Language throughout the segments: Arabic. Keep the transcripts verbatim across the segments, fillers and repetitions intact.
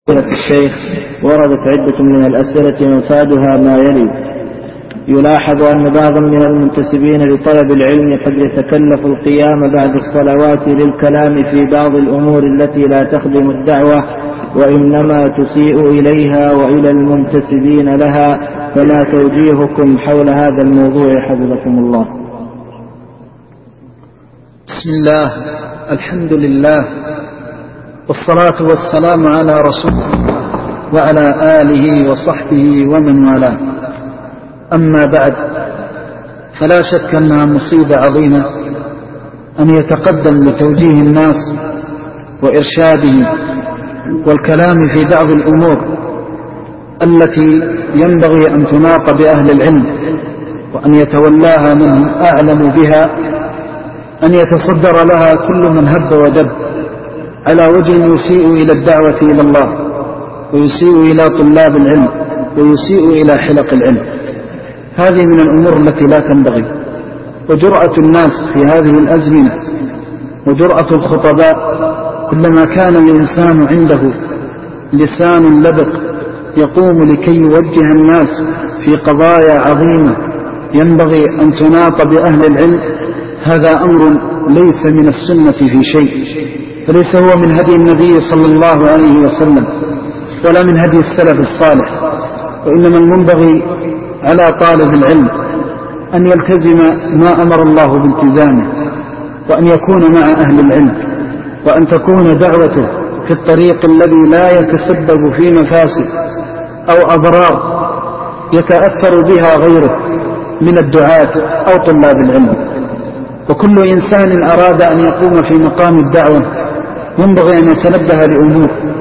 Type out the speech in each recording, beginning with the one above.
الشيخ وردت عدة من الأسئلة مفادها ما يلي. يلاحظ أن بعضا من المنتسبين لطلب العلم قد يتكلف القيام بعد الصلوات للكلام في بعض الأمور التي لا تخدم الدعوة وإنما تسيء إليها وإلى المنتسبين لها، فما توجيهكم حول هذا الموضوع حفظكم الله؟ بسم الله، الحمد لله، والصلاة والسلام على رسول الله وعلى آله وصحبه ومن والاه. أما بعد، فلا شك أنها مصيبة عظيمة أن يتقدم لتوجيه الناس وإرشادهم والكلام في بعض الأمور التي ينبغي أن تناق بأهل العلم وأن يتولاها من أعلم بها، أن يتصدر لها كل من هب ودب على وجه يسيء إلى الدعوة إلى الله ويسيء إلى طلاب العلم ويسيء إلى حلق العلم. هذه من الأمور التي لا تنبغي. وجرأة الناس في هذه الأزمنة وجرأة الخطباء كلما كان الإنسان عنده لسان لبق يقوم لكي يوجه الناس في قضايا عظيمة ينبغي أن تناط بأهل العلم، هذا أمر ليس من السنة في شيء، فليس هو من هدي النبي صلى الله عليه وسلم ولا من هدي السلف الصالح. وإنما المنبغي على طالب العلم أن يلتزم ما أمر الله بالتزامه، وأن يكون مع أهل العلم، وأن تكون دعوته في الطريق الذي لا يتسبب في مفاسد أو أضرار يتأثر بها غيره من الدعاة أو طلاب العلم. وكل إنسان أراد أن يقوم في مقام الدعوة ينبغي أن يتنبه لأمور.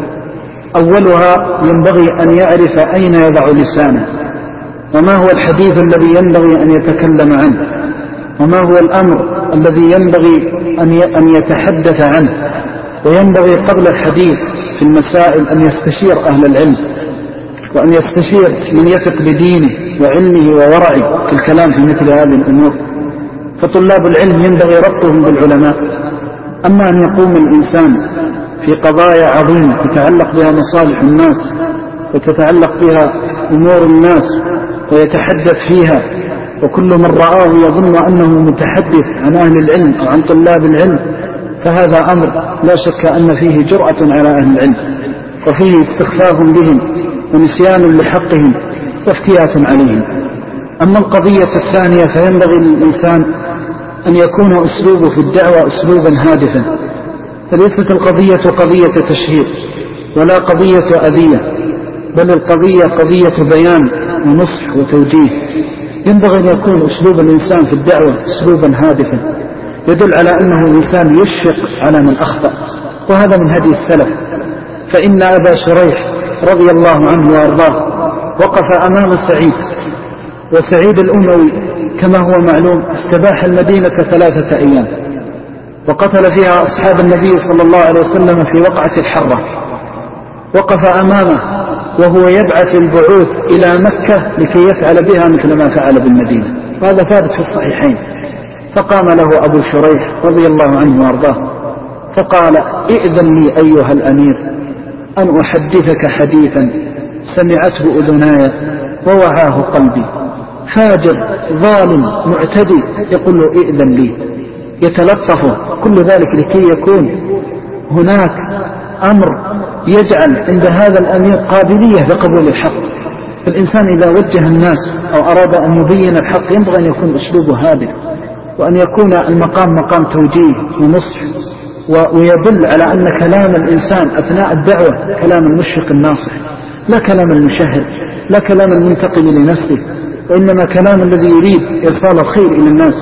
أولها ينبغي أن يعرف أين يضع لسانه، وما هو الحديث الذي ينبغي أن يتكلم عنه، وما هو الأمر الذي ينبغي أن يتحدث عنه. وينبغي قبل الحديث في المسائل أن يستشير أهل العلم، وأن يستشير من يثق بدينه وعلمه وورعه في الكلام في مثل هذه الأمور. فطلاب العلم ينبغي ربطهم بالعلماء. أما أن يقوم الإنسان في قضايا عظيمة تتعلق بها مصالح الناس وتتعلق بها أمور الناس ويتحدث فيها، وكل من رآه يظن أنه متحدث عن أهل العلم أو عن طلاب العلم، فهذا أمر لا شك أن فيه جرأة على أهل العلم، وفيه استخفاف بهم ونسيان لحقهم وافتيات عليهم. أما القضية الثانية فينبغي للإنسان أن يكون أسلوبه في الدعوة أسلوبا هادفا، فليست القضية قضية تشهير ولا قضية أذية، بل القضية قضية بيان ونصح وتوجيه. ينبغي أن يكون أسلوب الإنسان في الدعوة أسلوبا هادفا يدل على أنه الإنسان يشفق على من أخطأ، وهذا من هدي السلف. فإن أبا شريح رضي الله عنه وأرضاه وقف أمام سعيد، وسعيد الأموي كما هو معلوم استباح المدينة ثلاثة أيام، وقتل فيها أصحاب النبي صلى الله عليه وسلم في وقعة الحرة. وقف أمامه وهو يبعث البعوث إلى مكة لكي يفعل بها مثل ما فعل بالمدينة، وهذا ثابت في الصحيحين. فقام له أبو شريح رضي الله عنه وأرضاه فقال: ائذن لي أيها الأمير أن أحدثك حديثا سمعته أذناي ووعاه قلبي. فاجر ظالم معتدي يقول له ائذن لي، يتلطف كل ذلك لكي يكون هناك أمر يجعل عند هذا الأمير قابلية لقبول الحق. فالإنسان إذا وجه الناس أو أراد أن يبين الحق ينبغي أن يكون أسلوبه هادف، وأن يكون المقام مقام توجيه ونصح، ويدل على أن كلام الإنسان أثناء الدعوة كلام المشفق الناصح، لا كلام المشهر، لا كلام المنتقم لنفسه، وإنما كلام الذي يريد إرسال الخير إلى الناس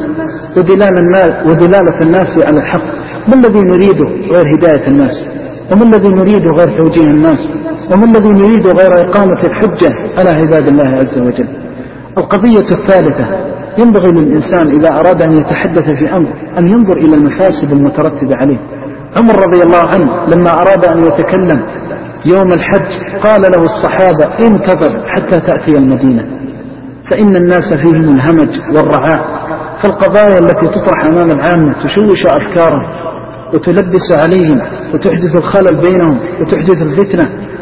ودلالة الناس على الحق. ما الذي نريده غير هداية الناس؟ وما الذي نريده غير توجيه الناس؟ وما الذي نريده غير إقامة الحجة على عباد الله عز وجل؟ القضية الثالثة ينبغي للإنسان إذا أراد أن يتحدث في أمر أن ينظر إلى المفاسد المترتبة عليه. عمر رضي الله عنه لما أراد أن يتكلم يوم الحج قال له الصحابة: انتظر حتى تأتي المدينة، فإن الناس فيهم الهمج والرعاء. فالقضايا التي تطرح أمام العامة تشوش أفكارهم وتلبس عليهم وتحدث الخلل بينهم وتحدث الفتنة،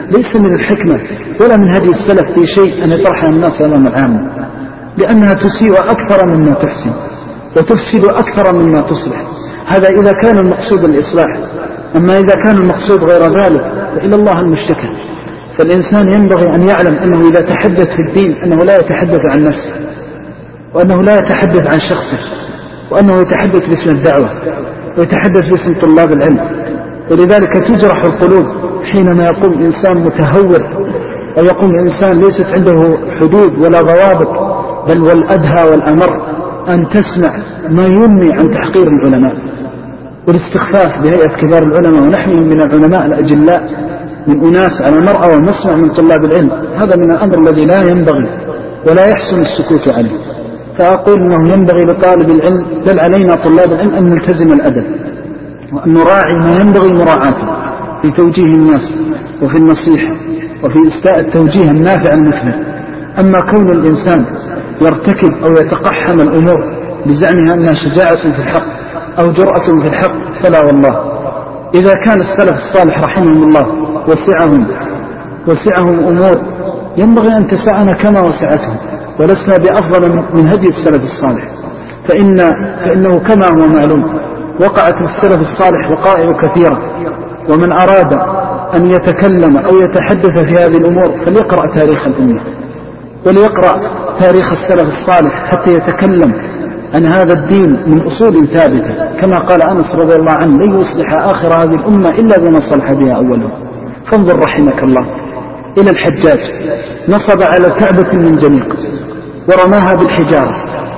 ليس من الحكمة ولا من هدي السلف في شيء أن يطرحها الناس أمام العامة، لأنها تسيء أكثر مما تحسن وتفسد أكثر مما تصلح. هذا إذا كان المقصود الإصلاح. أما إذا كان المقصود غير ذلك فإلى الله المشتكى. فالإنسان ينبغي أن يعلم أنه إذا تحدث في الدين أنه لا يتحدث عن نفسه، وأنه لا يتحدث عن شخصه، وأنه يتحدث باسم الدعوة ويتحدث باسم طلاب العلم. ولذلك تجرح القلوب حينما يقوم إنسان متهور أو يقوم إنسان ليست عنده حدود ولا ضوابط، بل والأدهى والأمر أن تسمع ما ينمي عن تحقير العلماء والاستخفاف بهيئة كبار العلماء ونحن من العلماء الأجلاء من أناس على مرأى ونسمع من طلاب العلم. هذا من الأمر الذي لا ينبغي ولا يحسن السكوت عليه. فأقول أنه ينبغي لطالب العلم بل علينا طلاب العلم أن نلتزم الأدب وأن نراعي ما ينبغي مراعاته في توجيه الناس وفي النصيحة وفي إساءة التوجيه النافع المفيد. أما كون الإنسان يرتكب أو يتقحم الأمور بزعمها أنها شجاعة في الحق أو جرأة في الحق فلا والله. إذا كان السلف الصالح رحمهم الله وسعهم وسعهم أمور ينبغي أن تسعنا كما وسعتهم، ولسنا بأفضل من هدي السلف الصالح. فإن فإنه كما هو معلوم وقعت السلف الصالح وقائع كثيرة، ومن أراد أن يتكلم أو يتحدث في هذه الأمور فليقرأ تاريخ الأمة وليقرأ تاريخ السلف الصالح حتى يتكلم عن هذا الدين من أصول ثابتة. كما قال أنس رضي الله عنه: لن يصلح آخر هذه الأمة إلا بما صلح بها أوله. فانظر رحمك الله إلى الحجاج، نصب على كعبة من جنيق ورماها بالحجارة،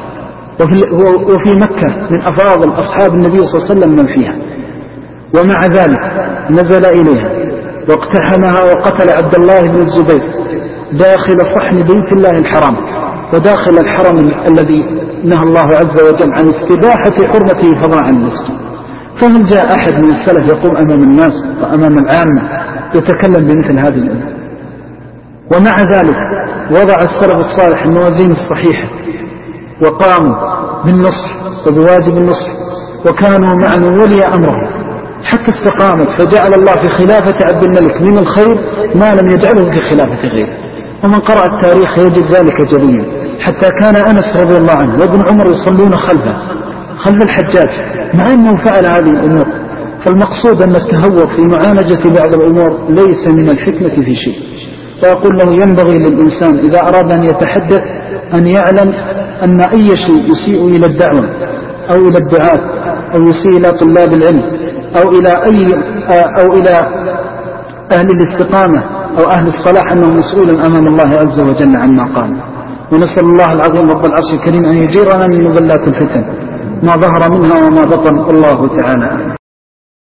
وفي مكة من أفاضل أصحاب النبي صلى الله عليه وسلم من فيها، ومع ذلك نزل إليها واقتحمها وقتل عبد الله بن الزبير داخل صحن بيت الله الحرام وداخل الحرم الذي نهى الله عز وجل عن استباحة حرمته فضاعا للمسلم. فهل جاء أحد من السلف يقوم أمام الناس وأمام العامة يتكلم بمثل هذه الأمور؟ ومع ذلك وضع السلف الصالح الموازين الصحيحة وقاموا بالنصح وبواجب النصح وكانوا مع من ولي أمره حتى استقامت، فجعل الله في خلافة عبد الملك من الخير ما لم يجعله في خلافة غيره. ومن قرأ التاريخ يجد ذلك جليا، حتى كان أنس رضي الله عنه وابن عمر يصلون خلفه خلف الحجاج مع أنه فعل هذه الأمور. فالمقصود أن التهور في معالجة بعض الأمور ليس من الحكمة في شيء. فأقول له ينبغي للإنسان إذا أراد أن يتحدث أن يعلم أن أي شيء يسيء إلى الدعوة أو إلى الدعاة أو يسيء إلى طلاب العلم أو إلى أي أو إلى أهل الاستقامة أو أهل الصلاح أنه مسؤول أمام الله عز وجل عما قال. ونسأل الله العظيم رب العرش الكريم أن يجيرنا من مضلات الفتن ما ظهر منها وما بطن. الله تعالى.